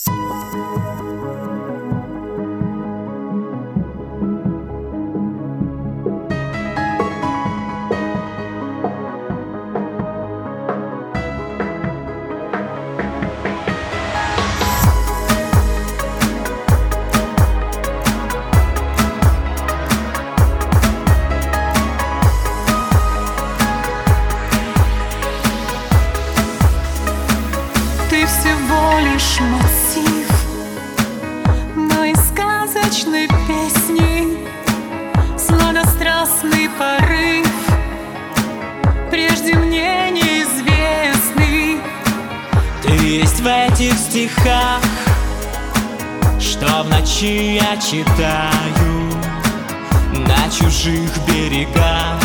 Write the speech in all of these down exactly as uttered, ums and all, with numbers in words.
Ты всего лишь мотив моей сказочной песни, сладострастный порыв, прежде мне неизвестный. Ты есть в этих стихах, что в ночи я читаю на чужих берегах.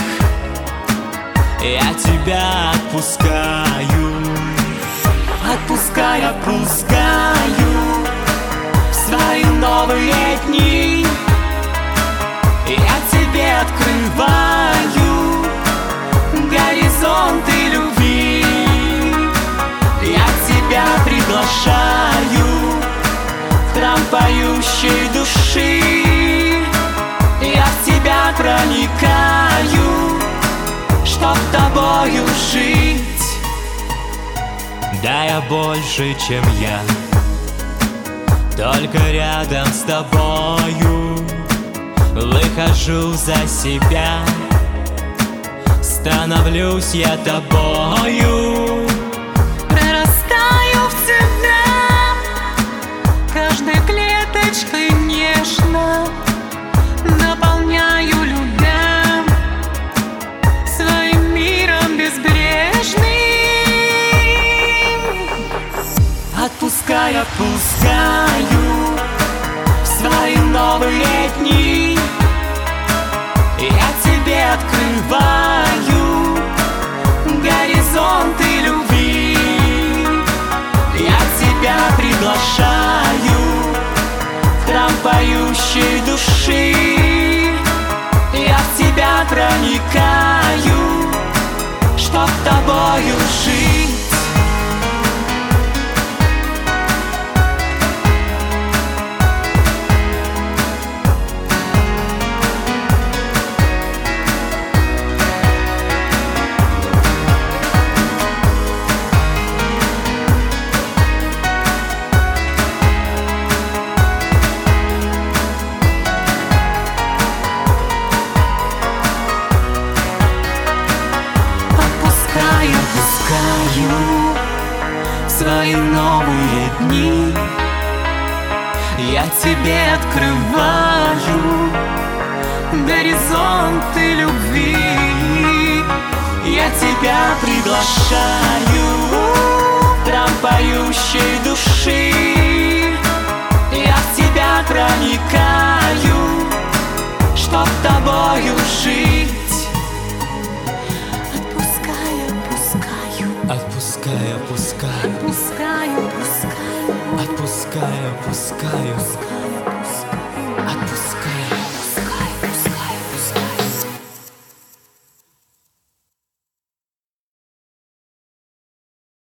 Я тебя отпускаю, отпускай, отпускаю в свои новые дни. Я тебе открываю горизонты любви. Я тебя приглашаю в храм поющей души. Я в тебя проникаю, чтоб тобою жить. да я больше, чем я, только рядом с тобою выхожу за себя, становлюсь я тобою. Прорастаю в тебя каждой клеточкой нежно, наполняю любя своим миром безбрежным. Отпускай, отпускаю в свои новые дни. Я тебе открываю горизонты любви. Я тебя приглашаю в храм поющей души. Я в тебя проникаю, чтоб тобою жить. Отпускаю в свои новые дни. Я тебе открываю горизонты любви. Я тебя приглашаю в храм поющей души. Я в тебя проникаю, чтоб тобою жить. Отпускай, опускай, Отпускаю, отпускаю, отпускай, опускаю. отпускаю.